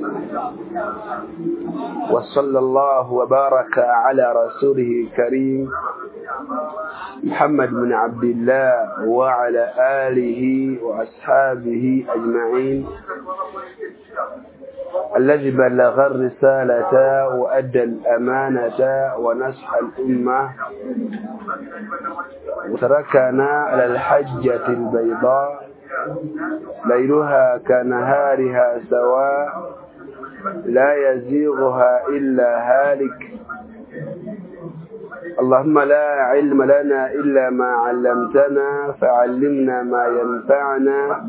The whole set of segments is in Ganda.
وصلى الله وبارك على رسوله الكريم محمد بن عبد الله وعلى آله وأصحابه أجمعين الذي بلغ الرسالة وأدى الأمانة ونصح الأمة وتركنا على الحجة البيضاء ليلها كنهارها سواء لا يزيغها إلا هالك. اللهم لا علم لنا إلا ما علمتنا فعلمنا ما ينفعنا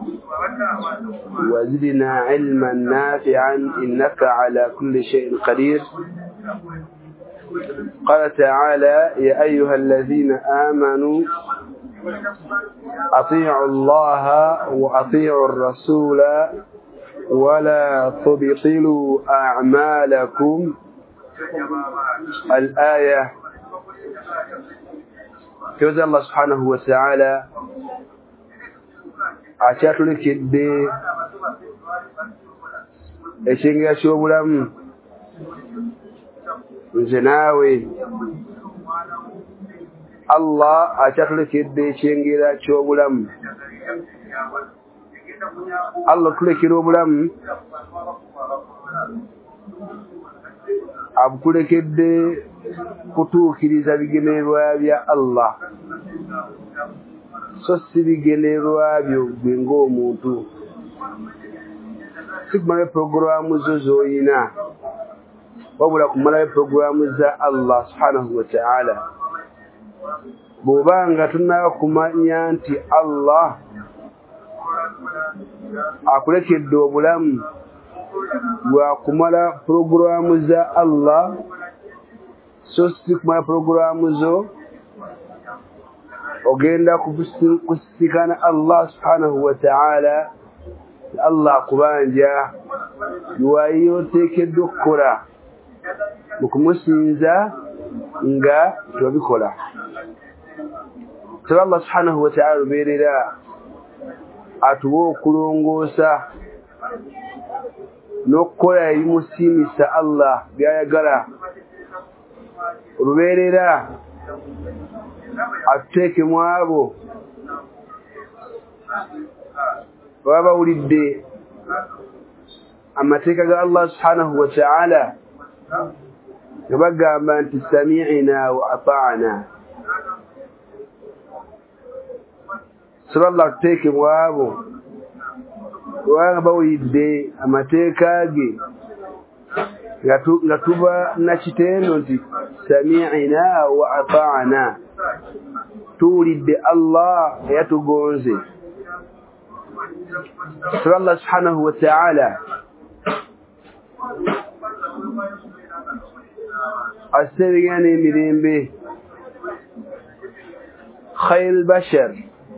وزدنا علما نافعا إنك على كل شيء قدير. قال تعالى: يا أيها الذين آمنوا أطيعوا الله وأطيعوا الرسول ولا تبطلوا أعمالكم. الآية. كذا الله سبحانه وتعالى أشار لك الدين إشينغ شوبلام زناوي الله أشار لك الدين إشينغ شوبلام الله كل كيلوبلام abukule kedde kutuukiriza bigenerwa bya Allah so si bigenerwa byo gwe ng'omuntu sikumala programu zo z'oyina wabula kumala programu za Allah subhanahu wa ta'ala. Bw'obanga tunaba kumanya nti Allah akulekedde obulamu wa kumala programu za Allah so si kumala programu zo ogenda kusikana Allah subhanahu wa ta'ala. Allah kubanja yuwayo tekedde okukola mukumusinza nga tobikola. Allah subhanahu wa ta'ala lubeerera atuwa okulongoosa n'okukola ebimusiimisa Allah byayagala. Olubeerera atuteeke mu abo baba bawulidde amateeka ga Allah subhanahu wa ta'ala nga bagamba nti sami'na wa ata'na. Allah atuteeke mu abo kubanga bawulidde amateeka ge nga tuba nakitendo nti sami'na wa ata'na, tuwulidde Allah yatugonze. Allah subhanahu wa ta'ala asserigana emirembe khayr al-bashar,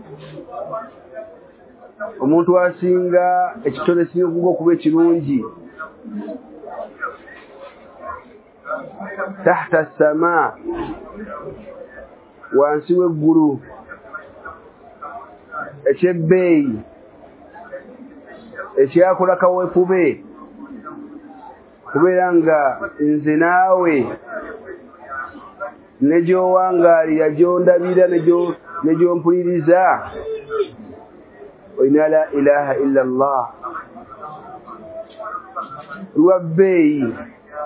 omuntu asinga ekitone singa okuba ekirungi tahta as-samaa, wansi w'eggulu, ekyebbeeyi, ekyakola kaweefube, kubeera nga nze naawe ne gy'owangaalira gy'ondabira ne gy'ompuliriza oyina la ilaha illa Allah. Lwa bbeeyi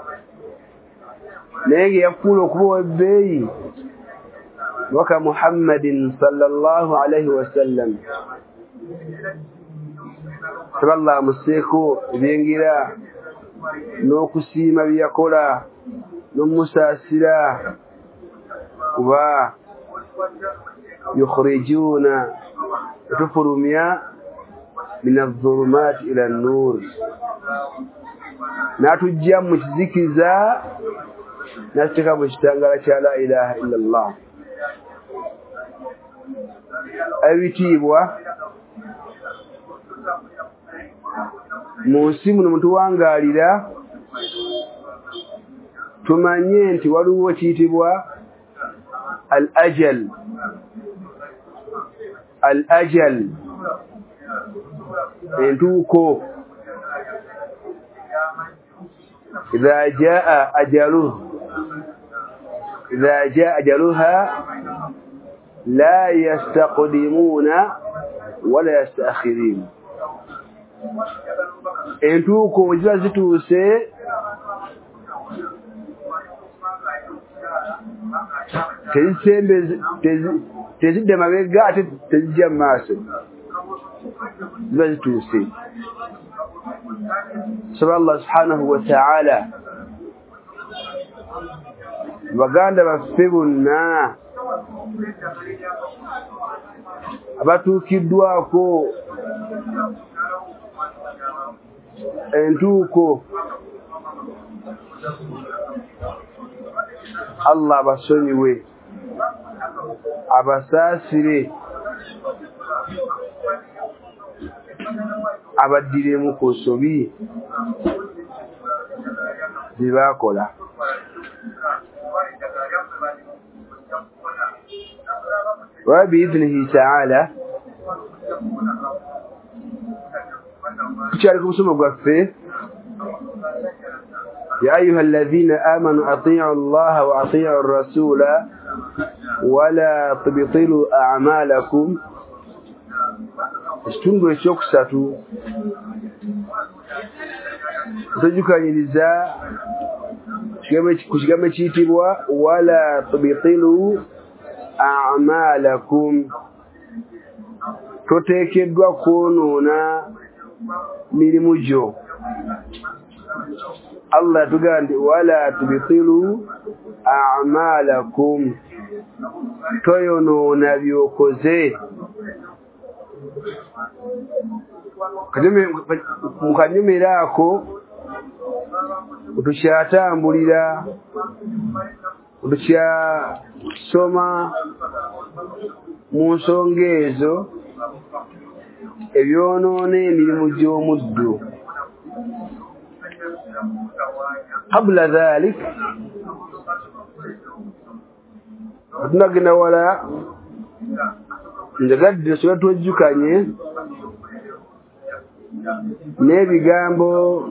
naye ng'eyakufuula okuba ow'ebbeeyi waka Muhammadin sallallahu alayhi wa sallam. Allah amuseeko ebyengera n'okusiima bye yakola n'omusaasira kuba yukhrijuuna tufulumya min adh-dhulumaati ila an-nuur, n'atujja mu kizikiza n'atuteeka mu kitangala kya la ilaha illa Allah. Ebitiibwa mu nsi muno mutuwangaalira tumanye nti waliwo kiyitibwa al-ajal. Al-ajal entuuko إذا جاء أجلها لا يستقدمون ولا يستأخرين entuuko ziba zituuse tezidde mabega ate tezijja mu maaso ziba zituuse. Saba Allah subhanahu wa ta'ala baganda baffe bonna abatuukiddwako entuuko Allah abasonyiwe abasaasire abaddiremu ku nsobi ze baakola. وبإذنه تعالى تشاركوا بسم الله. يا أيها الذين آمنوا أطيعوا الله وأطيعوا الرسول ولا تبطلوا أعمالكم. Ekitundu ekyokusatu tojukanyiriza ku kigambo ekiyitibwa wala tubitilu a'malakum. Toteekeddwa kwonoona mirimu gyo. Allah yatugamba nti wala tubitilu a'malakum, toyonoona byokoze. Mu kanyumiro ako tukyatambulira, tukyasoma mu nsonga ezo ebyonoona emirimu gy'omuddu. Qabla dhalik tunagenda wala njagadde soba twejjukanye n'ebigambo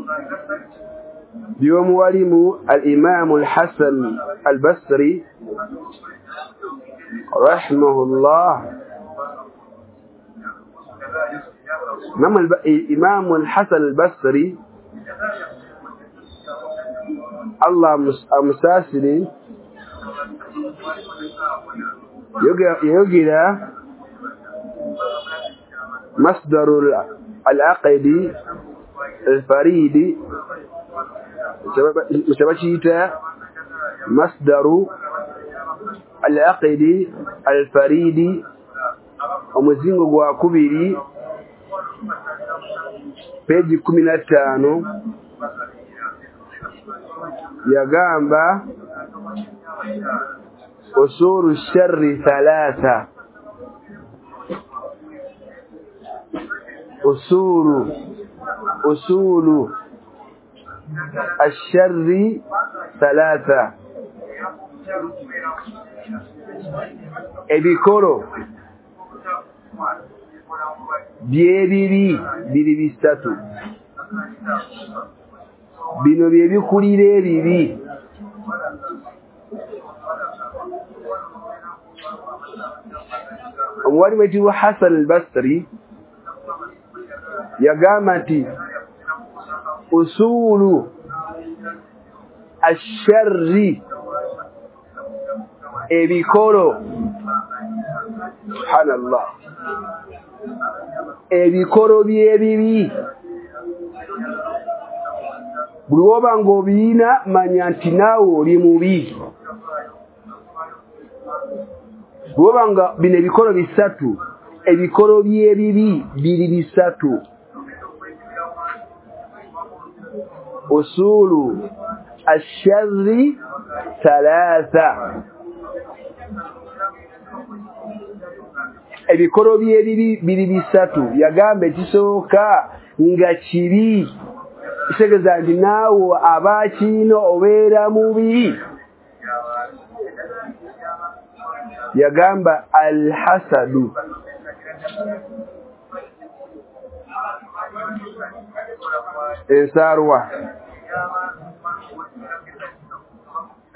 by'omuwalimu al-Imaamu al-Hasan al-Basri rahimahullah. Imaamu al-Hasan al-Basri Allah amusaasire yogera مصدر العقد الفريد متبشيتا مصدر العقد الفريد omuzingo gwa kubiri peji 15 yagamba usulu sharri thalatha. أصول الشر ثلاثة. ebikolo byebibi biri bisatu. Bino byebikulira ebibi. Omuwalimu ayitibwa Hasan al-Basri yagamba nti usulu asharri, ebikolo, subhanallah, ebikolo byebibi buli woba ng'obiina manya nti naawe oli mubi. Buli woba nga bino ebikolo bisatu, ebikolo byebibi biri bisatu. usulu asharri thalatha. Ebikolo byebibi biri bisatu. Yagamba ekisooka nga kibi, kitegeeza nti naawe abakiina obeera mubi. Yagamba al-hasadu, ensarwa,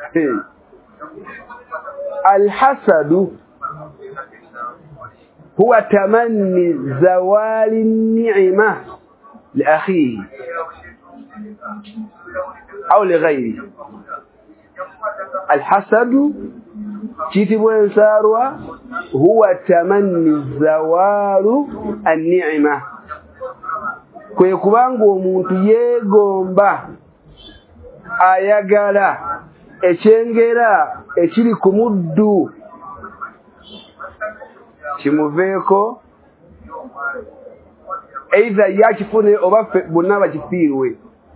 الحسد هو تمني زوال النعمة لأخيه أو لغيره. الحسد كتب إنساروا هو تمني زوال النعمة kwe kubanga omuntu yeegomba ayagala ekyengera ekiri ku muddu kimuveeko eitha yakifune oba bonna bakifiirwe.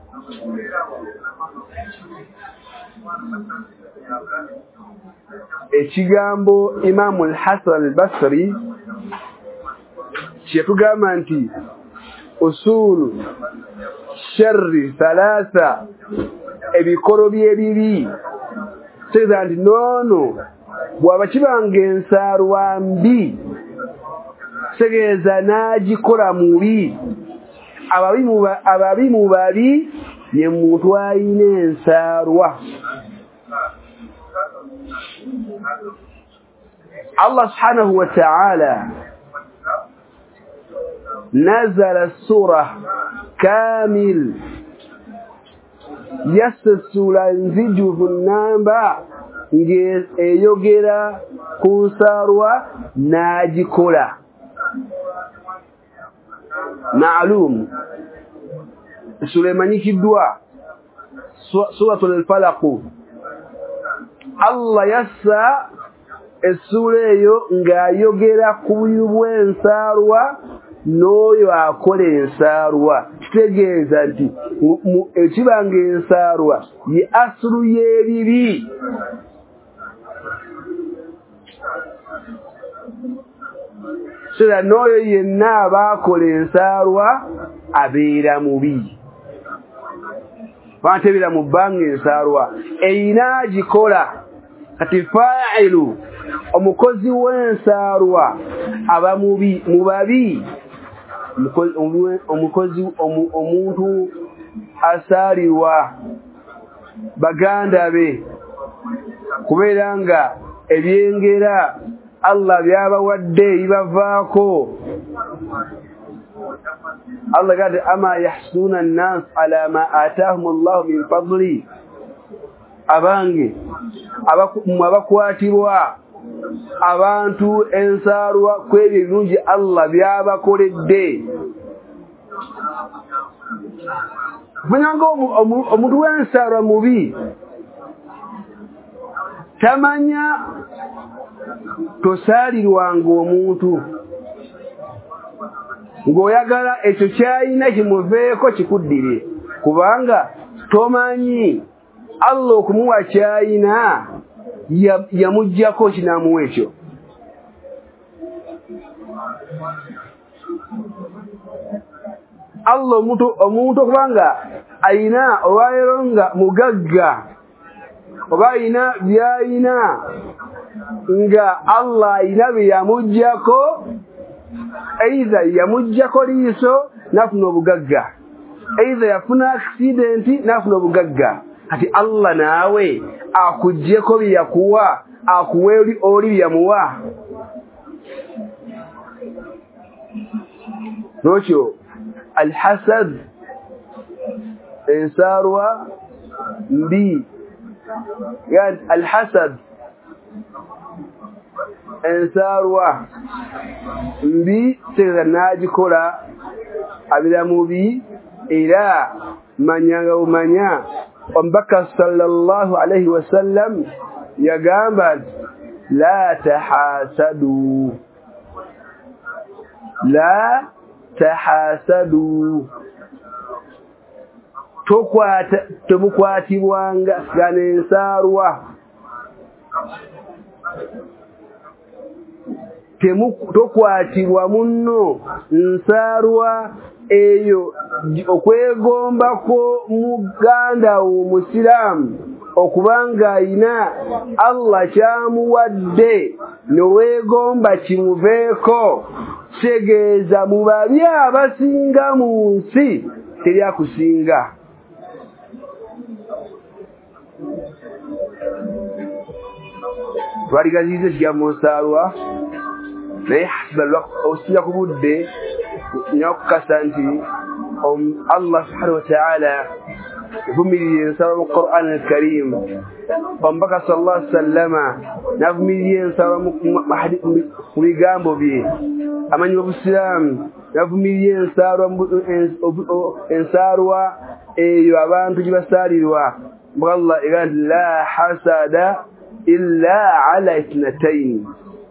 Ekigambo Imaamu al-Hasan al-Basri kyetugamba nti usulu sharri thalatha, ebikolo by'ebibi, tegeeza nti noono bw'aba kibanga ensaalwa mbi tegeeza n'agikola mubi. Ababi mu babi ye muntu alina ensaalwa. Allah subhanahu wa ta'ala نزل السورة كامل يسسل انزجه النامبا eyogera ku nsaalwa n'agikola. Ma'lum Suleimanyikiddwa Suratul Falaq. Allah yassa essula eyo ng'ayogera ku bubi bw'ensaalwa n'oyo akola ensaalwa. Kitegeeza nti ekibanga ensaalwa ye asulu y'ebibi. Sera n'oyo yenna abaakola ensaalwa abeera mubi. Bantebeera mu bbanga ensaalwa eyina agikola. Kati fa'ilu omukozi w'ensaalwa aba mubi mu babi. Omukozi omuntu asaalirwa baganda be kubeera nga ebyengera Allah byabawadde bibavaako. Allah gade ama yahsuna an-nas ala ma ataahum Allah min fadli. Abange abakwatirwa abantu ensaalwa kwebyo ebirungi Allah byabakoledde. Funanga omuntu w'ensaalwa mubi tamanya tosaalirwanga omuntu ng'oyagala ekyo kyayina kimuveeko kikuddire, kubanga tomanyi Allah okumuwa kyayina yamuggyako kinamuwa ekyo. Allah omuntu okubanga ayina olwaleero nga mugagga oba ayina byayina nga Allah ayina bye yamuggyako, eitha yamuggyako liiso nafuna obugagga, eitha yafuna aksidenti nafuna obugagga. Kati Allah naawe akuggyeko bye yakuwa akuwe oli bye yamuwa. Nokyo alhasad ensaalwa mbi. Yani alhasad ensaalwa mbi tegeeza n'agikola abira mubi. Era manyanga bumanya omubaka sallallahu alayhi wa sallam yagamba la tahasadu, la tahasadu, temukwatibwanga gana ensaalwa, tokwatibwa munno nsaalwa eyo okwegombako muganda wo musiraamu okubanga ayina Allah kyamuwadde noweegomba kimuveeko. Kitegeeza mu babi abasinga mu nsi teri akusinga. twaligazize kigambo nsaalwa naye hasba alwaqt osija ku budde nyakukasa nti Allah subhanahu wa ta'ala vumiliye nsaalwa mu Qur'an al-Karim pambaka sallallahu alaihi wasallama navumiliye nsaalwa mu bigambo bye amanyi obusiraamu navumiliye ensaalwa eyo abantu gye basaalirwa Allah eganti la hasada illa ala ithnatayn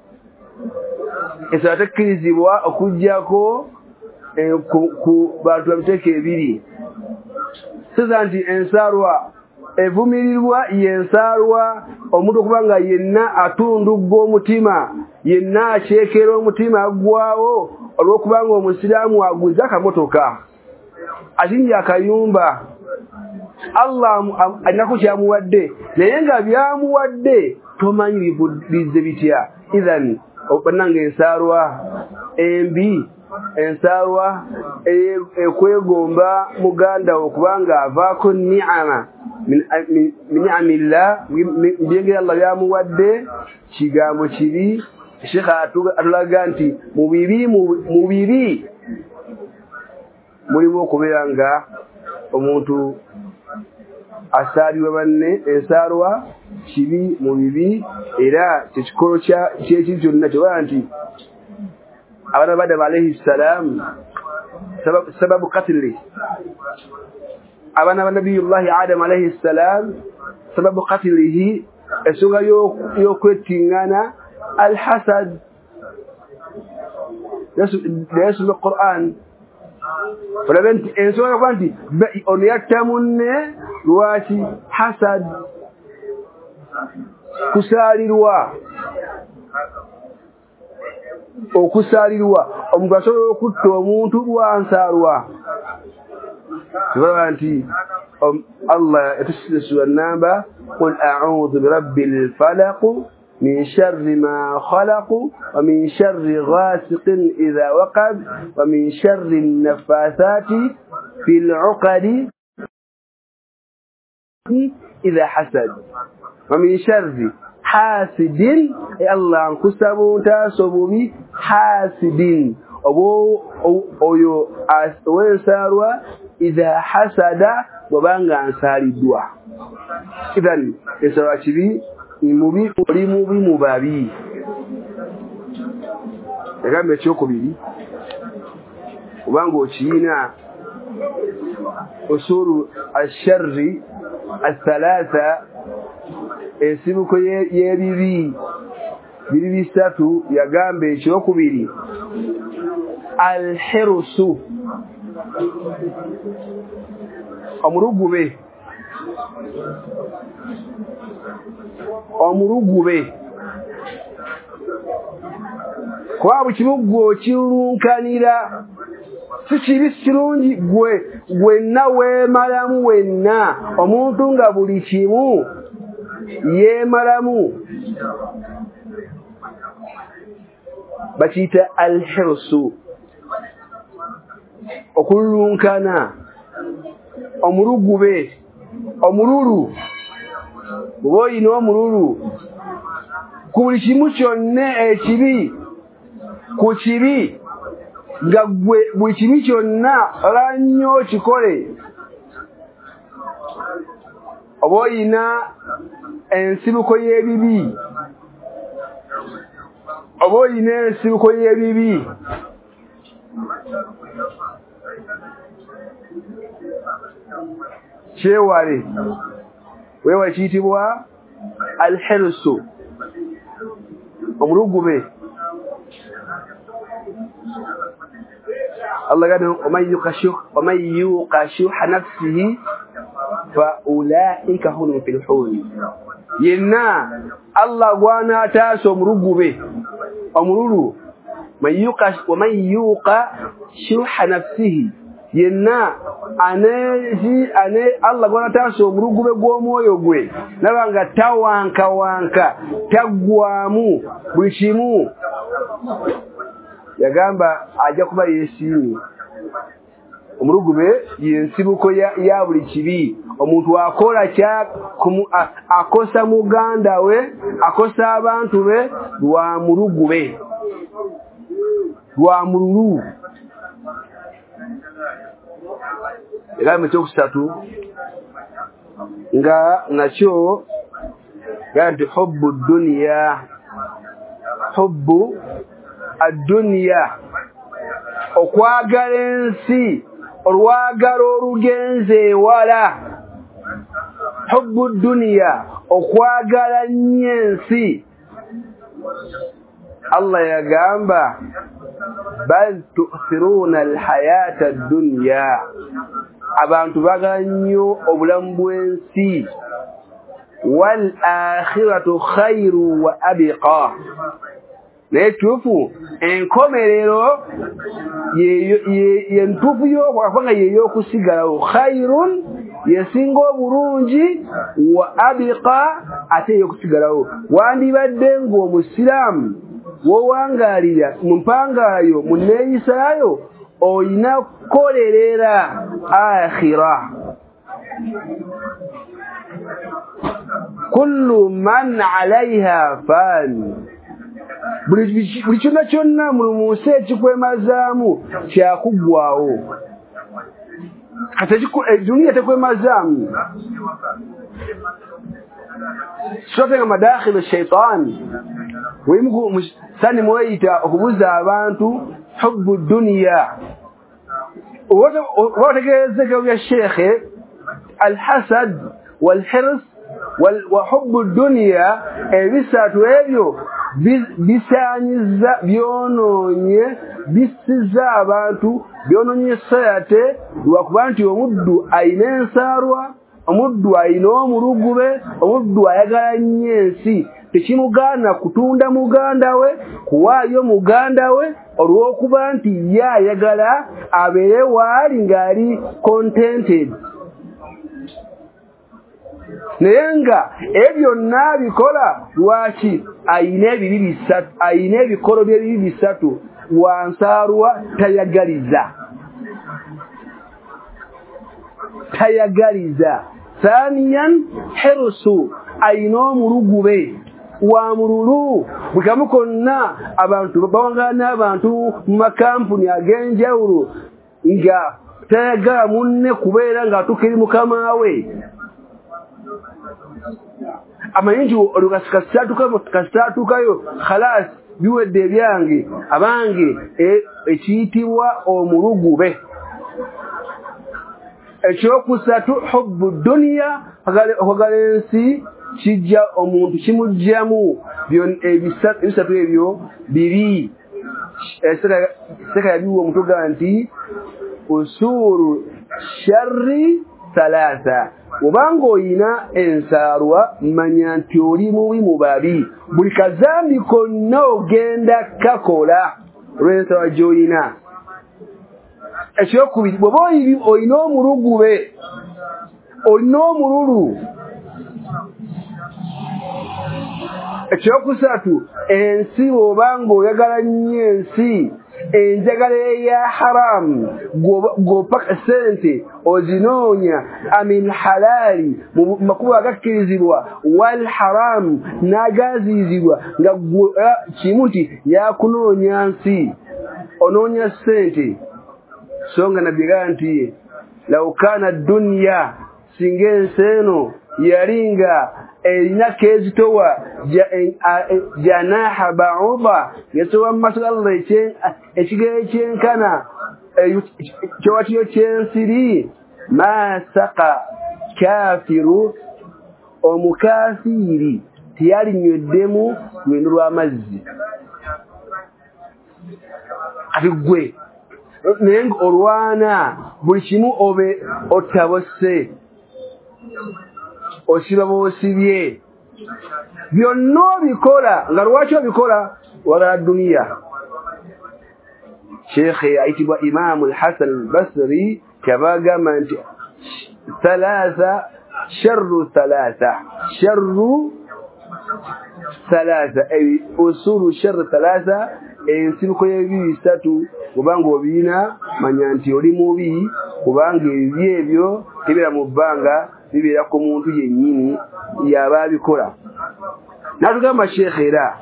esatakkirizibwa okujjako ku bantu babiteeka ebiri sasa nti ensaalwa evumirirwa yensaalwa omuntu okubanga yenna atundugga omutima yenna akyekera omutima aggwawo olw'okubanga omusiraamu aguza akamotoka atinja akayumba Allah anako kyamuwadde naye nga byamuwadde tomanyi bizze bitya idhan obananga ensaalwa embi ensaalwa ekwegomba muganda okubanga avaako ni'ama min ni'amillah byengera Allah byamuwadde kigambo kibi Sheikh atulaga nti mu bibi mulimu okubeera nga omuntu asaalirwa banne ensaalwa kibi mu bibi era kyekikolo kyeki kyonna kyobala nti abaana ba Adamu alayhi salam sababu qatli abaana ba nabiyullahi Adamu alayhi salam sababu qatlihi ensonga y'okwettingana alhasad yesu mu Qur'an falabenti ensonga kuba nti ono yatta munne lwaki hasad okusaalirwa omuntu asobola okutta omuntu lwansaalwa kibalaba nti Allah etusisula namba qul a'udhu birabbil falaq من شر ما خلق ومن شر غاسق إذا وقب ومن شر النفاثات في العقد إذا حسد ومن شر حاسد الله انكسبوا تاسبوا بي حاسد أو وينساروا إذا حسد وبانغ أنسار الدعاء إذن يسرع شبي mubi mubabi egambe kyokubiri ubanga okiyina usulu asharri athalatha esibuko yebibi biri bisatu yagambe ekyokubiri alhirsu omurugube kwa bukibugo kirunkanira sikibi kirungi gwenna weemalamu wenna omuntu nga buli kimu yeemalamu bakiyita alhirsu okululunkana omurugube omululu boyina omululu ku buli kimu kyonna ekibi ku kibi nga gwe buli kibi kyonna olannyo kikole oba oyina ensibuko y'ebibi oba oyina ensibuko y'ebibi kyewale wewe kiyitibwa alhirsu omulugube Allah gadi ومن يوق شح نفسه فأولئك هم المفلحون yenna Allah gwana taso omulugube omululu ومن يوق شح نفسه yenna ane Allah gwana taso omulugube gw'omwoyo gwe nabanga tawanka taggwamu buli kimu yagamba ajja kuba yesiimye omurugube yensibuko ya buli kibi omuntu akola kya akosa muganda we akosa abantu be lwa murugube lwa mururu era metokusatu nga nakyo gandi hubbu dunya hubbu ad-dunya okwagala ensi olwagala olugenze wala hubbu dunya okwagala nyensi Allah yagamba bal tu'thiruna al-hayata ad-dunya abantu bagala nnyo obulamu bw'ensi wal akhiratu khairu wa abqa netufu enkomerero ye ntufu yo kwanga yeyo kusigalawo khairun yesingo bulungi wa abqa ate yokusigalawo wandi badde ngo muslimu wo wangalira mumpangaayo muneyisayo oyina kolerera akhirah kullu man 'alayha fan buli kyonna mu nsi ekikwemazaamu kyakugwawo kati duniya tekwemazaamu sotenga madakhilu shaitani wemuku sani mweyita okubuza abantu hubbu dunya wategeezeka bya shekhe alhasad walhirs وحب الدنيا ebisatu ebyo bisanyiza byononye bisiza abantu byononye sayate lwakubanti omuddu ayina ensarwa omuddu ayina omurugube omuddu ayagala nyensi tekimugana kutunda muganda we kuwaayo muganda we olwokuba nti yayagala abeere waali ng'ali contented nenga ebyo nabikola lwaki ayina ebikoro by'ebibi bisatu wansarwa tayagaliza thaniyan hirsu ayina omurugube wa mururu bukamu konna abantu bawangana abantu mu makampuni ag'enjawulo nga tayagala munne kubeera ng'atukiri mukama we amayinji olukasitatukayo khalas biwedde ebyange abange ekiyitibwa omurugube ekyokusatu hubbu dunya okwagala ensi kijja omuntu kimugjamu ebisatu ebyo biri seka yabiwa omutuga nti usuru sharri thalatha obanga oyina ensarwa manya nti oli mubi mu babi buli kazambi konna ogenda kakola olw'ensarwa gy'olina ekyokubiri bw'oba oyina omurugube olina omululu ekyokusatu ensi obanga oyagala nnyo ensi enjagala eya haramu gopaka sente ozinoonya amin halali mu makubo agakkirizibwa wal haramu n'agaziizibwa nga kimu nti yakunoonya nsi onoonya sente so nga nabbi gaa nti law kana dunya singa ensi eno yalinga erina kezitowa janaha ba'uda yasowa mumaaso Allah ekigere ekyenkana kyowatiyo kyensiri ma saqa kafiru omukafiri tiyalinywedemu lwendo lw'amazzi kati gwe naye olwana buli kimu obe otabose osiba bw'osibye byonna obikola nga lwaki obikola wagala duniya shekhe ayitibwa imamu alhasan albasri kyabagamba nti thalatha sharru thalatha ay usulu sharru thalatha ensibuko y'ebibi bisatu kubanga obina manya nti oli mubi kubanga ebibi ebyo tebera mu bbanga bibeera ku muntu yennyini yaba abikola. Natugamba Sheikh era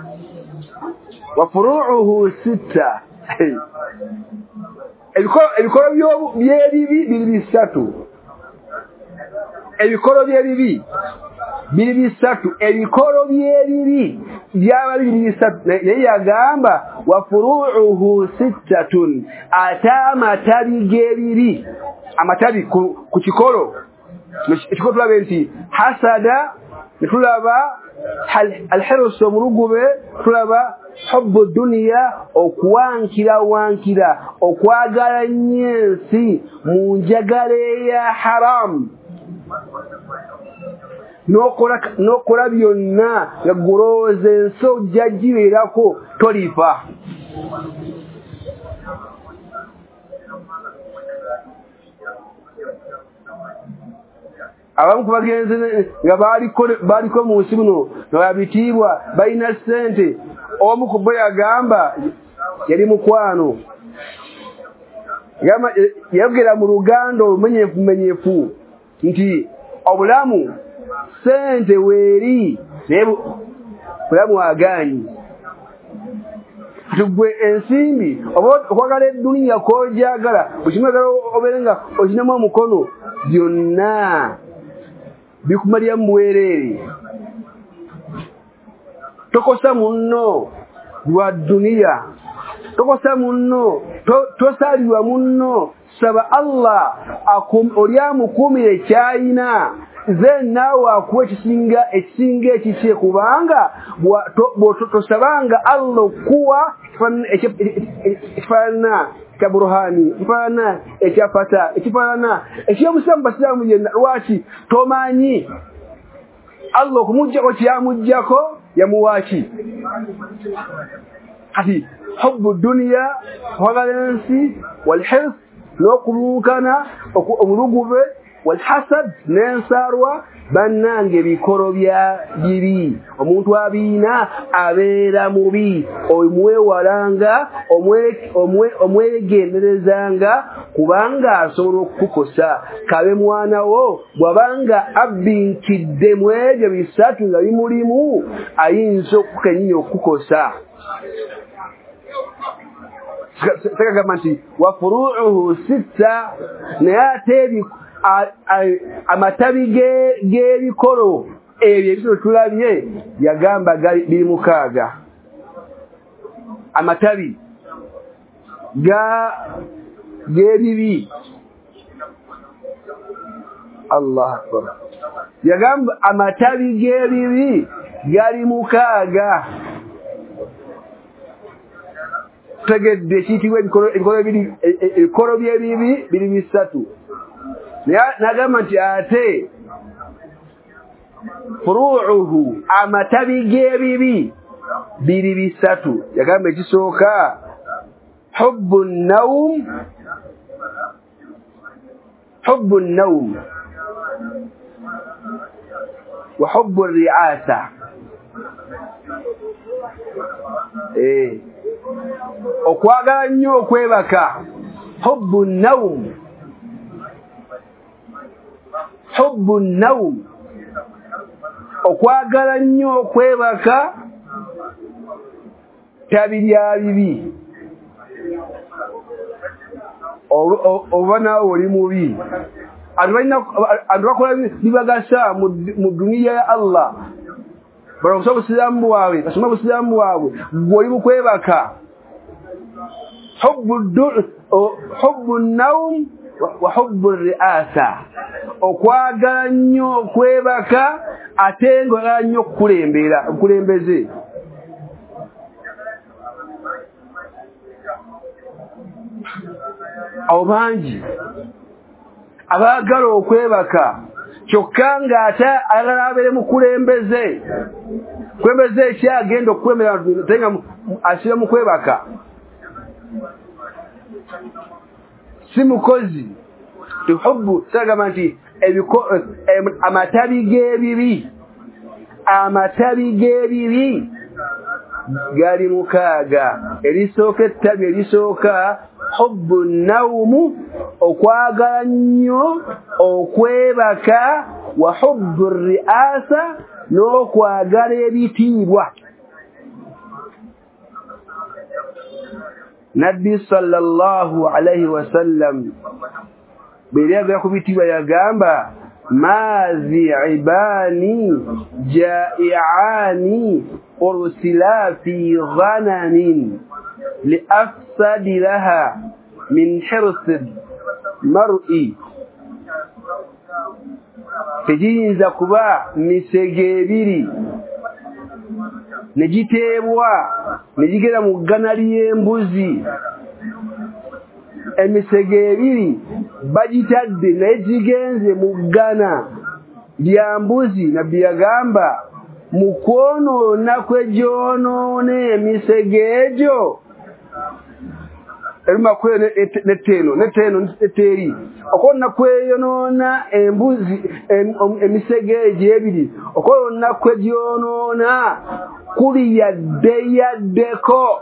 wa furuuhu sitta ebikolo by'ebibi biri bisatu. Ebikolo by'ebibi biri bisatu. Ebikolo by'ebibi byaba biri bisatu. Naye yagamba wa furuuhu sittatun, ate amatabi g'ebibi, amatabi ku kikolo. Ekikolo tulabe nti hasada, netulaba alhirsu omulugube, tulaba hubbu dunya okuwankira okwagala nnyo ensi mu njagala eya haramu, n'okola byonna nga gulowooza ensi ojja gibeerako tolifa. Abamu ku bagenzi nga baaliko mu nsi muno nga babitiibwa balina ssente, omu ku bo yagamba, yali mukwano, yayogera mu luganda olumenyefumenyefu nti obulamu ssente weeri naye bulamu agaanyi. Tugwe ensimbi oba okwagala edduniya k'ojagala bwekimwagala obeere nga okinamu omukono, byonna bikumalira mu bwereere. Tokosa munno lwa dduniya, tokosa munno, tosalirwa munno. Saba Allah oli amukuumire kyayina, ze naawe akuwa ekisinga ekikye, kubanga tosabanga Allah okuwa ekifaanana ekya Burhani, ekifaanana ekya Fata, ekifaanana ekyomusilamu basiraamu yenna. Lwaki? Tomanyi Allah okumuggyako kyamuggyako yamuwaaki. Kati hubbu dunya, okwagala ensi, walhirs n'okulunkana, omulugube, walhasad n'ensarwa, bannange ebikolo bya bibi. Omuntu abiina abeera mubi, omwewalanga, omwegenderezanga, kubanga asobola okukukosa. Kabe mwana wo bw'abanga abbinkidde mu ebyo bisatu nga bimulimu, ayinza okukenyinya okukukosa. Sekagamba nti wa furuuhu sitta, naye ate amatabi g'ebikolo ebyo ebisolo tulabye yagamba biri mukaaga. Amatabi g'ebibi, Allah akbar, yagamba amatabi g'ebibi gali mukaaga. Tegedde kiyitibwa ebikolo by'ebibi biri bisatu. Nagamba nti ate furuuhu, amatabi g'ebibi biri bisatu. Yagamba ekisooka hubbu nnawm wa hubbu ri'asa. Okwagala nnyo okwebaka, hubbu nnawm, okwagala nnyo okwebaka tabirya bibi. Oba naawe oli mubi. Abantu bakola bibagasa mu duniya ya Allah, balamusa obusiraamu bwabwe, basoma obusiraamu bwabwe, gw'oli mu kwebaka. Hubbu nnawm wa hubbu ri'asa, okwagala nnyo okwebaka ate ng'oyagala nnyo obukulembeze. Abo bangi abaagala okwebaka kyokka ng'ate ayagala abeere mukulembeze. Kulembeze ekyagenda okukwemera ate nga asira mu kwebaka, si mukozi. Tuhubbu sagamba nti amatabi g'ebibi gali mukaaga. Erisooka ettabi erisooka hubbu nawmu okwagala nnyo okwebaka wa hubbu riasa n'okwagala ebitiibwa. Nabbi sallallahu alayhi wasallam bw'eryaga ku bitiibwa yagamba mazi'ibani ja'i'ani ursila fi ghanamin liafsadi laha min hirsi mar'i. Tejiyinza kuba misege ebiri negiteebwa negigera mu ggana ly'embuzi. Emisege ebiri bagitadde naye gigenze mu ggana lya mbuzi. Nabbi yagamba mu kwonoona kwe gyonoona emisege egyo eruma kweyo neteeno neteri okwonoona kweyonoona embuzi emisege egyo ebiri okwonoona kwe gyonoona kuli yaddeko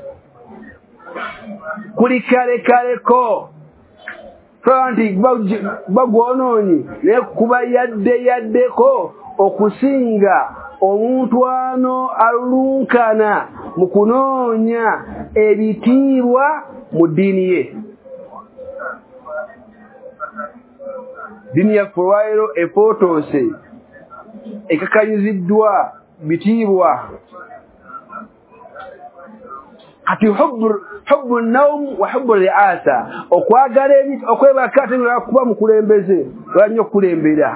kuli kalekaleko nti bagwonoonye naye kuba yaddeko okusinga omuntu ano alulunkana mu kunoonya ebitiibwa mu ddiini ye. Ddiini yaffe olwaleero efootoose ekakanyiziddwa bitiibwa. Kati hubbu nawm wa hubbu riasa okwagala okwebaka ate kuba mukulembeze olwannyo okukulembera.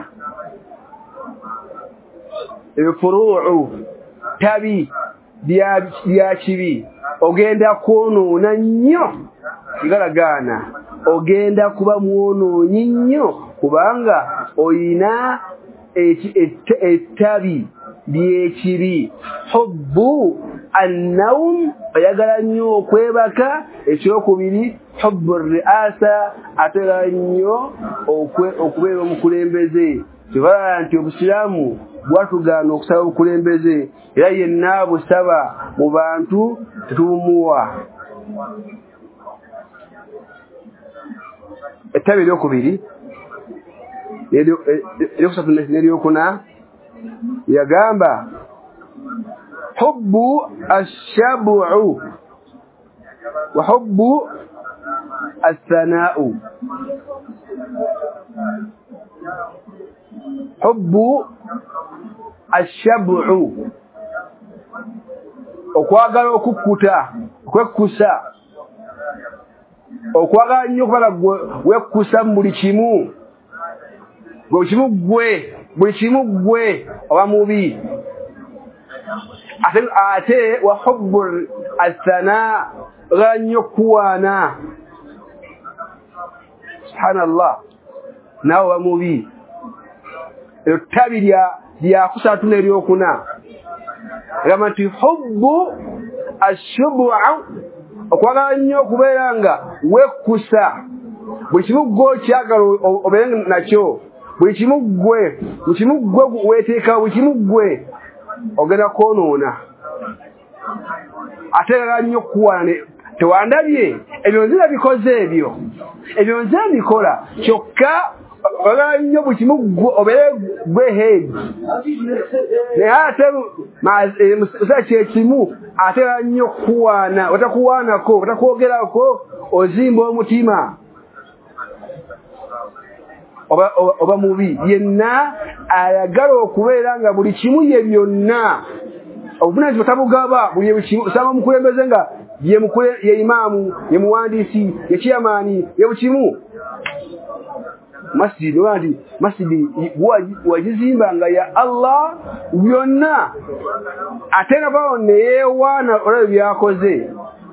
Ebifuruu tabi bya kibi ogenda kwonoona nnyo kigalagaana ogenda kuba mwonoonyi nnyo kubanga oyina ettabi ly'ekibi. Hubbu annawm oyagala nnyo okwebaka. Ekyokubiri hubbu riasa atera nnyo okubeera omukulembeze. Kibalaba nti obusiraamu bwatugaana okusaba obukulembeze era yenna busaba mu bantu tetubumuwa. Ettabi eryokubiri eryokusatu n'eryokuna yagamba hubbu ashabu wa hubbu athana'u. Hubbu ashabu okwagala okukkuta okwekkusa okwagala nnyo okubala wekkusa mu buli kimu buli kimu gwe oba mubi. Ate wa hubbu athana ogala nnyo okuwaana. Subhanallah naawe oba mubi. Ettabi lyakusatu n'eryokuna agamba nti hubbu ashubu okwagala nnyo okubeera nga wekkusa buli kimu gwe okyagala obeere nakyo. Buli kimu gwe weeteekawo buli kimu gwe ogenda kwonoona. Ate agala nnyo okukuwaana. Tewandabye ebyo nze nabikoze ebyo nze mbikola kyokka ogala nnyo buli kimu obeere gwe head. Naye ate musa kyekimu ate agala nnyo okukuwaana. Watakuwaanako watakwogerako ozimba omutima oba mubi. Yenna ayagala okubeera nga buli kimu ye byonna obuvunaanyizibwa tabugaba. Buli kimu osanga omukulembeze nga ye imaamu ye muwandiisi ye chairman ye bukimu. Masjid wandi masjid wajizimba nga ya Allah byonna ate nabao neyewaana olwo byakoze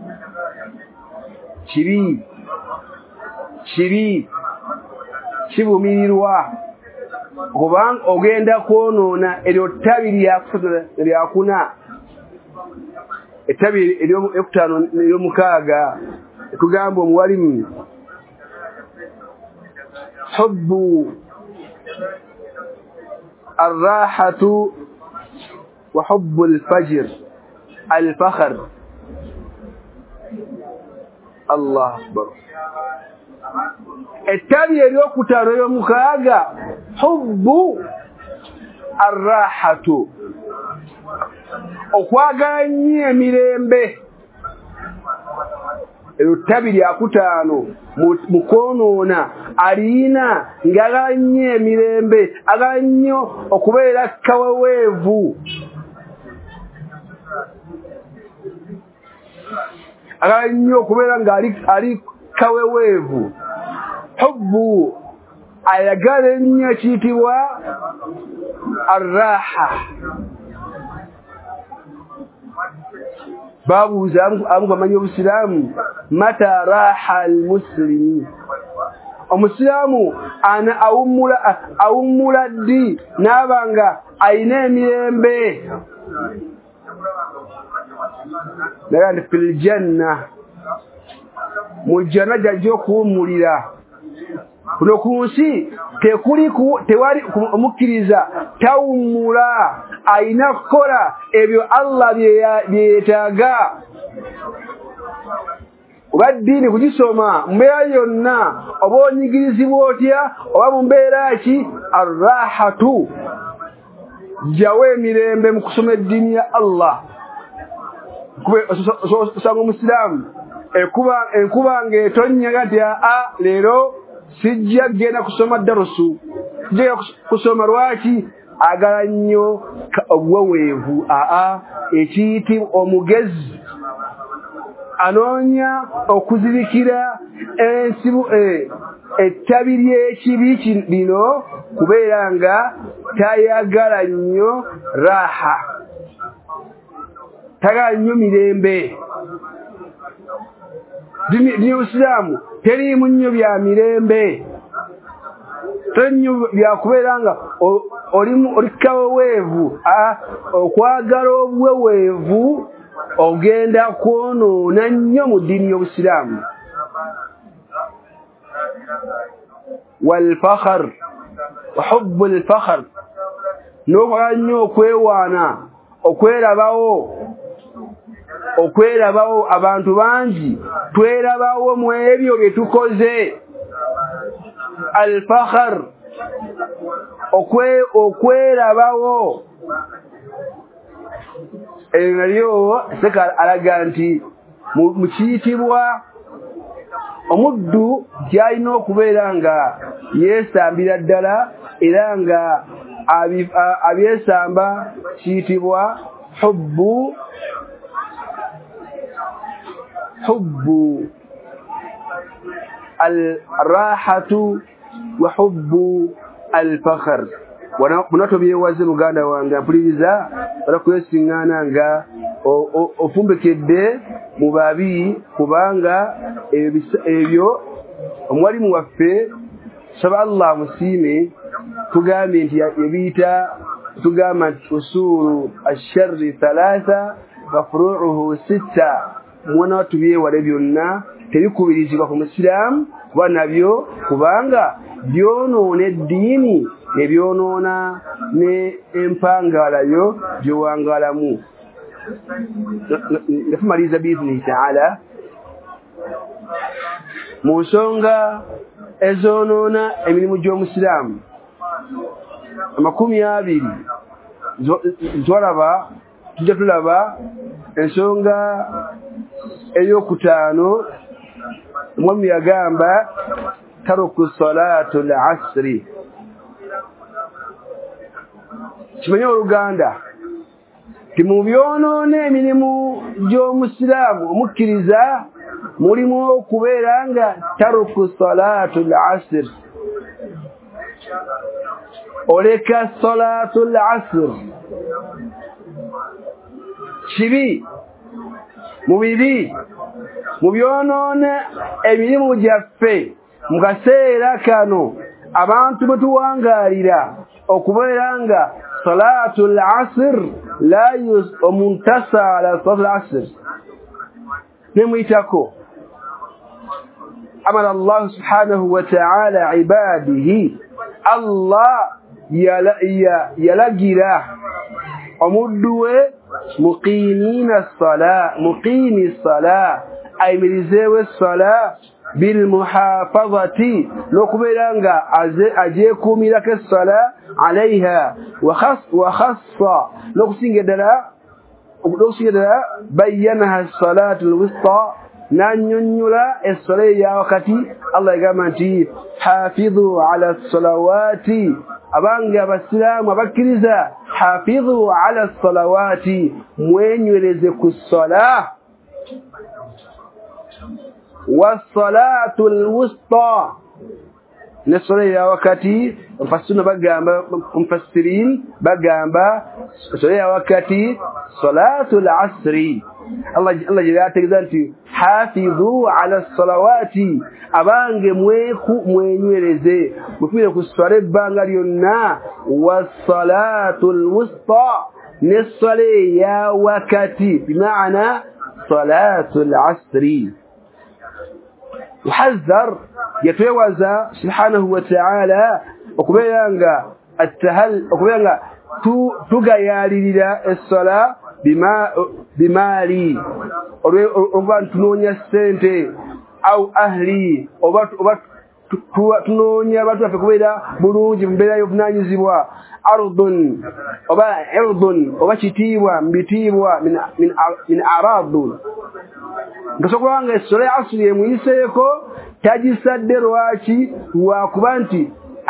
kibi kibumirirwa kubanga ogenda kwonoona eryo ttabi lyakuna. Ettabi eryokutaano n'eryomukaaga tugamba omuwalimu hubbu arrahatu wa hubbu alfajr الفخر الله أكبر التالي اليوم ترى مكاجا حب الراحة okwaganya emirembe erutabiri akutano mukonoona alina ngaganye emirembe aganyo okubeera kaweweevu aganyo okubeera nga ali kaweweevu hubbu ayagala ennyo kiyitibwa arraha babuuza amugamanyi obusiraamu mata raha almuslimi omusiraamu ana awummula ddi n'abanga ayina emirembe naga nti fil janna mu janna jajja okuwummulira kuno ku nsi tewali omukkiriza tawummula ayina kukola ebyo Allah bye yeetaaga oba ddiini kugisoma mbeera yonna oba onyigirizibwa otya oba mu mbeera ki arrahatu jawo emirembe mu kusoma eddiini ya Allah osanga omusiraamu enkuba ng'etonnya nti leero sijja genda kusoma darusu sijja kusoma lwaki agala nnyo obuweweevu ekiyitibwa omugezi anoonya okuzibikira ensibu ettabi ly'ekibi lino kubeera nga tayagala nnyo raha tagala nnyo mirembe dini Uislamu terimu nnyo bya mirembe nnyo bya kubeera nga oli kaweweevu okwagala obuweweevu ogenda kwonoona nnyo mu ddiini y'Obusiraamu walfakhar wa hubbu alfakhar n'okwagala nnyo okwewaana okwerabawo abantu bangi twerabawo mu ebyo bye tukoze alfakhar okwerabawo nalyo seka alaga nti mu kiyitibwa omuddu kyalina okubeera nga yeesambira ddala era nga abyesamba kiyitibwa hubbu الراحة وحب الفخر munato byewaze muganda wange mpuliriza balakwesingana nga ofumbekedde mu babi kubanga ebyo omwalimu waffe saba Allah musiime tugambe nti yebiyita tugamba nti usulu asharri thalatha wa furuuhu sitta mwana watu byewale byonna tebikubirizibwa ku musiraamu kuba nabyo kubanga byonoona eddiini ne byonoona ne empangalayo gyewangalamu nefumaliriza biiznihi taala mu nsonga ezoonoona emirimu gy'omusiraamu 20 tujja tulaba ensonga ey'okutaano omwami yagamba taruku salatu al-asri kimanye oluganda timubyonoona emirimu gy'omusiraamu omukkiriza mulimu okubeera nga taruku salatu al-asri oleka salatu al-asr kibi mubibi mubyonoona emirimu gyaffe mu kaseera kano abantu bwe tuwangaalira okubeera nga salatu al-asr la omuntasa ala salatu al-asr nemuyitako amara Allah subhanahu wa ta'ala ibadihi Allah yalagira omudduwe muqimina as-salah ayimirizeewo essala bilmuhafazati n'okubeera nga ajeekuumirako essala alaiha wa khassa n'okusinga ddala bayyanaha salaatu lwusta n'annyonnyola essala eya wakati. Allah yagamba nti hafidhu ala salawaati, abange abasiraamu abakkiriza hafidhu ala salawaati, mwenywereze ku ssala wassalatu alwusta n'essala eya wakati. Mufassirin bagamba essala eya wakati salatu al-asri. Allah yategeeza nti hafidhu ala salawati, abange mwenywereze mufire ku ssala ebbanga lyonna, wassalatu alwusta n'essala eya wakati bimaana salatu al-asri. Muhazzar yatwewaza subhanahu wa ta'ala okubeera nga tugayalirira essala bimaali, oba tunoonya ssente au ahli, oba tunoonya abantu baffe kubeera bulungi mu mbeera y'obuvunaanyizibwa, ardun oba irdun oba kitiibwa mbitiibwa min aradun. Ngasobola nga essala ya asiri emuyiseeko tagisadde lwaki? Lwakuba nti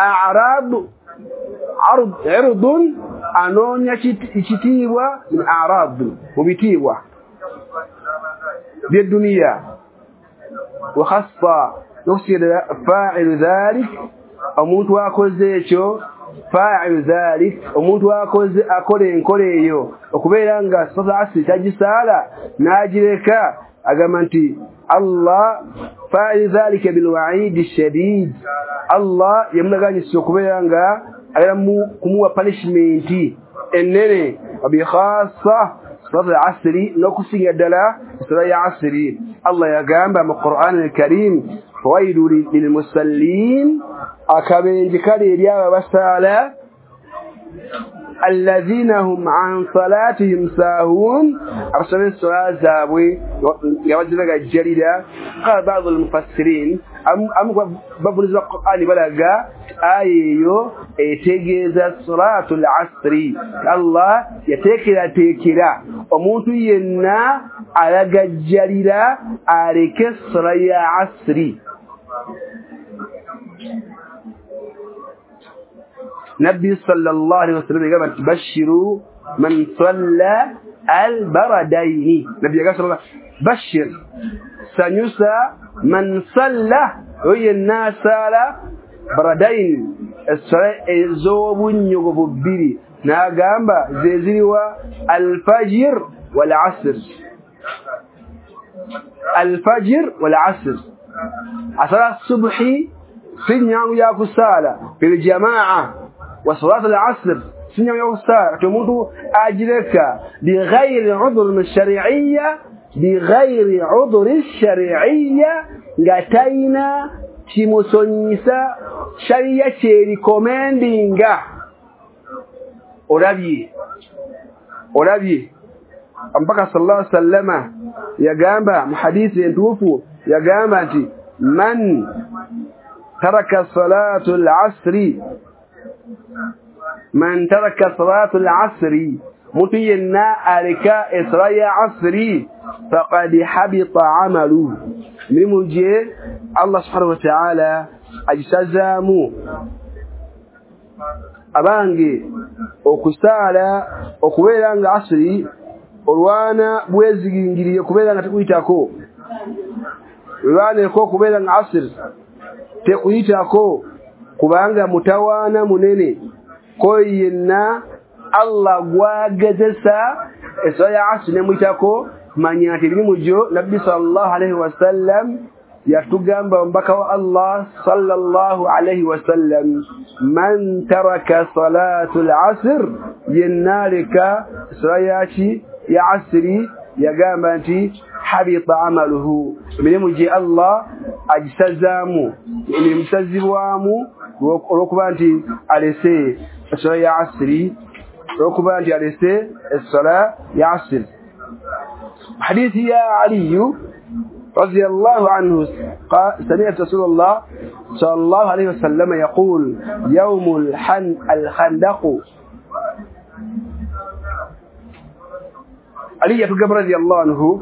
irdun anoonya kitiibwa min aradun, mu bitiibwa by'edduniya. Wa khassa n'okusigala fa'ilu dhalik, omuntu akoze ekyo, fa'ilu dhalik, omuntu akola enkola eyo, okubeera nga salatu asiri tagisaala n'agireka, agamba nti Allah fa'ilu dhalika bilwa'idi shadid, Allah yamulaganyisa okubeera nga agenda kumuwa punishment ennene. Wabikhassa salatu asiri n'okusinga ddala essala ya asiri. Allah yagamba mu Qur'an al-Karim, fawailu lilmusallin, akabenje kali eri abo abasaala, alladhina hum an salatihim saahun, abasoma essala zaabwe nga baziragajjalira. Qala ba'du al-mufassirin, amu bavuliza Qur'ani balaga aya eyo etegeeza salatu al-asri. Allah yateekerateekera omuntu yenna alagajjalira aleke essala ya asri. Nabbi sallallahu alaihi wasallam yagamba nti bashiru man salla al-baradaini. Nabbi yagamba bashir, sanyusa man salla yenna sala baradaini, essala ez'obunnyogovu bbiri, n'agamba ze ziriwa al-fajr wal asr. Al-fajr wal asr, asala subhi sinyangu ya kusala bil jamaa, wa salat al-asr sinyangu ya kusala tumuntu ajireka bighayri udhr shar'iyya, bighayri udhr shar'iyya, ngataina kimusonyisa sharia kyerikomendinga. Olabye mpaka sallallahu alaihi wasallama yagamba mu hadithi entuufu, yagamba nti man taraka salatu al-asri, man taraka salatu al-asri, mutu yenna alika essala ya asri, faqad habita amalu, mimuje Allah subhanahu wa ta'ala agisazaamu abange okusaala okubeera nga asri olwana bwezigingiriye kubeera nga tekuyitako, olwaneko okubeera nga asri tekuyitako kubanga mutawaana munene. Ko yenna Allah gwagezesa essala ya asri nemuyitako, manya nti erimu gyo Nabbi sallallahu alaihi wasallam yatugamba omubaka wa Allah sallallahu alaihi wasallam, man taraka salatu al-asr, yennalika essala ya asri, yagamba nti habita amaluhu, emirimu gye Allah agisazaamu, emisazibwamu olw'okuba nti alese essala ya asri okuba nti alese essala ya asr. حديث يا علي رضي الله عنه سمعت رسول الله صلى الله عليه وسلم يقول يوم الخندق. علي يقول رضي الله عنه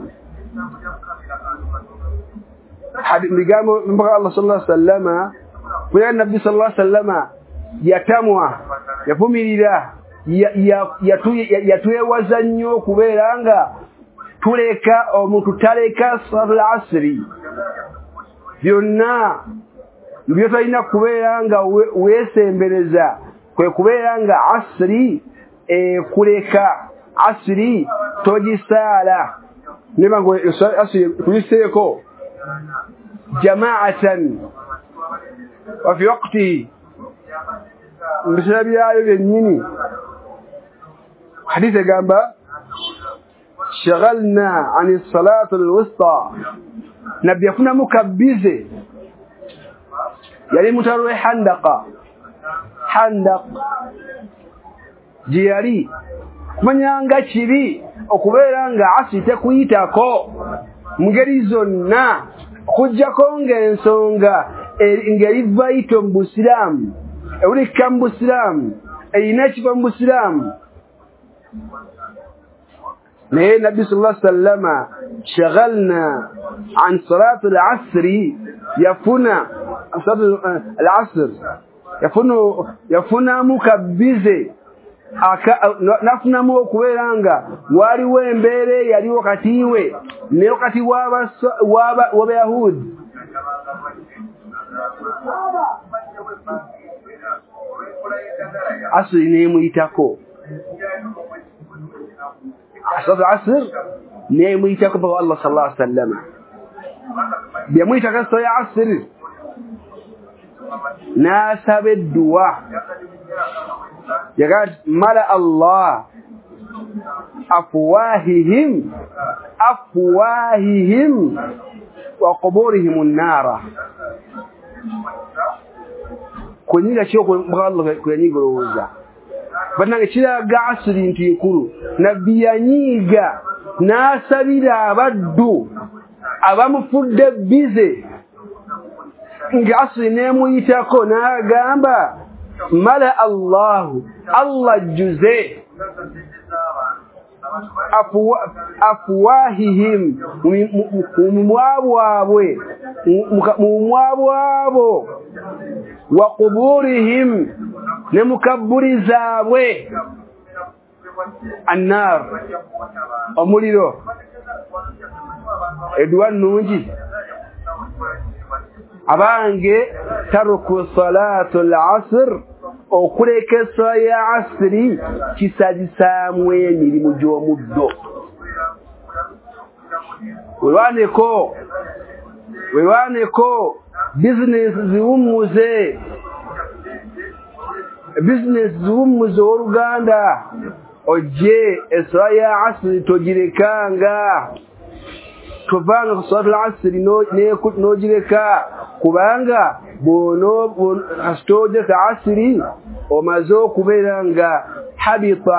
من بقى الله صلى الله عليه وسلم ويا النبي صلى الله عليه وسلم يتموا يفهمي الله yatuye wazanyo kuberanga tuleka omuntu taleka salat al-asri byonna byo talina kuberanga wesembereza kwe kuberanga asri kuleka asri tojisala nibango asri kuliseko jama'atan wa fi waqti bishabi ayo benyini. حديث جنبه شغلنا عن الصلاة الوسطى نبي يكون مكبزة يعني متروي حندق جياري من يانغا شبي okubera nga asite kuyitako mugerizonna kujjako ng'ensonga ng'eriva ito mu Busiraamu ewulika mu Busiraamu eyina ekiva mu Busiraamu. نهي النبي صلى الله عليه وسلم شغلنا عن صلاة العصر يفنا صلاة العصر يفنا مكبزة نفنا موكويرانغا واري ويمبيري يلي وقتيوي ني وقتي وابا يهود عصر نيمو يتاكو صلاة العصر نيمو يتاكو الله صلى الله عليه وسلم بيمو يتاكو صلاة العصر ناسب الدعاء يقول ملأ الله أفواههم وقبورهم النار. كونيلا شيخ الله كونيلا روزا بنا كشيلا عصري انتي يقولوا نبيانيغا ناسبيلا بدو abamufudde bize ng'asri nemuyitako n'agamba mala Allah juze afwahihim mumwabwabo wa quburihim nemukaburi zaabwe annar omuliro edwa nungi abange taruku salatul asr okuleka essala ya asri kisalisamu emirimu gy'omuddo. wewaneko business ziwummuze oluganda ojje essala ya asri togirekanga tovanga ku salatul asri nogireka kubanga bono astoje ka asri omaze okubeera nga habita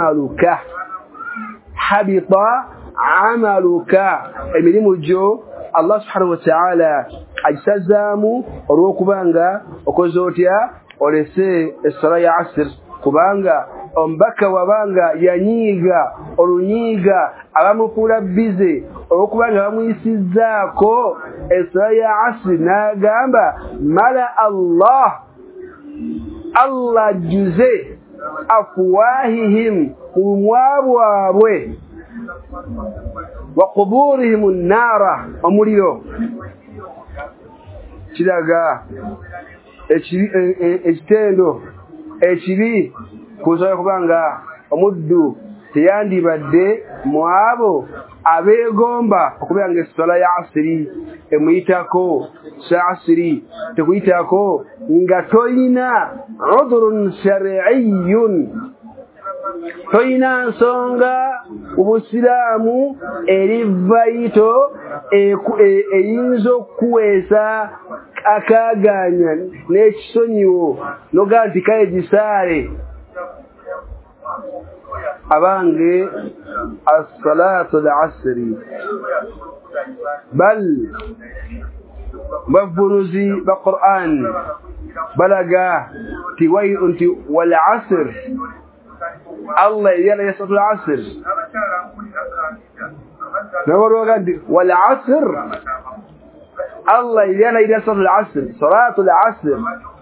amaluka emirimu gyo Allah subhanahu wa ta'ala ajisazaamu olw'okubanga okoze otya olese essala ya asr kubanga ombaka wabanga yanyiiga olunyiiga abamufuula bize olw'okubanga bamuyisizzaako essala ya asri n'agamba mala Allah juze afwahihim kumwabwabwe wa quburihim an-nara omuliro. Kiraga ekitendo ekibi kusobola kubanga omuddu teyandibadde mu abo abeegomba okubeera nga essala ya asiri emuyitako sa asiri tekuyitako nga toyina udhrun shar'iyyun, toyina nsonga obusiraamu erivayito eyinza okuweesa akaaganya n'ekisonyiwo noga nti kale gisaale abange as-salatu al-asri bal bavunuzi ba Qur'an balaga tiwai unti wal asr Allah yana yasatu al-asr nawaro gadi wal asr Allah yana yasatu al-asr salatu al-asr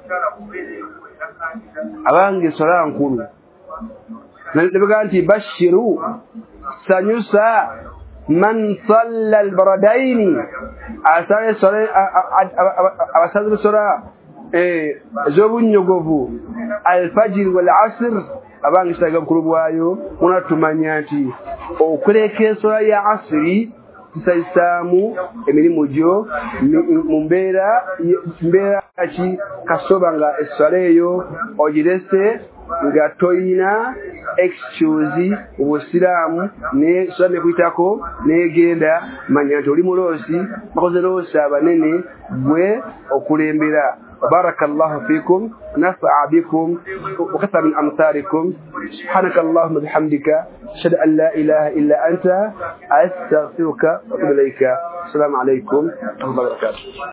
abange salam kulu nalibaganti bashiru sanyusa man salla al-baradaini asare sore abasadu sura zobu nyogovu al-fajr wal asr abangi saga kurubwayo unatumanyati okureke sura ya asri tisaisamu emirimu jo mumbera achi kasobanga esaleyo ojirese nga toyina excuse ubusiramu ne sone kuitako ne genda manyanto oli mulosi bakoze losa abanene gwe okulembera barakallahu fikum nafa'a bikum wa kathara min amsalikum subhanakallahumma bihamdika ashhadu an la ilaha illa anta astaghfiruka wa atubu ilayka assalamu alaykum wa rahmatullahi wa barakatuh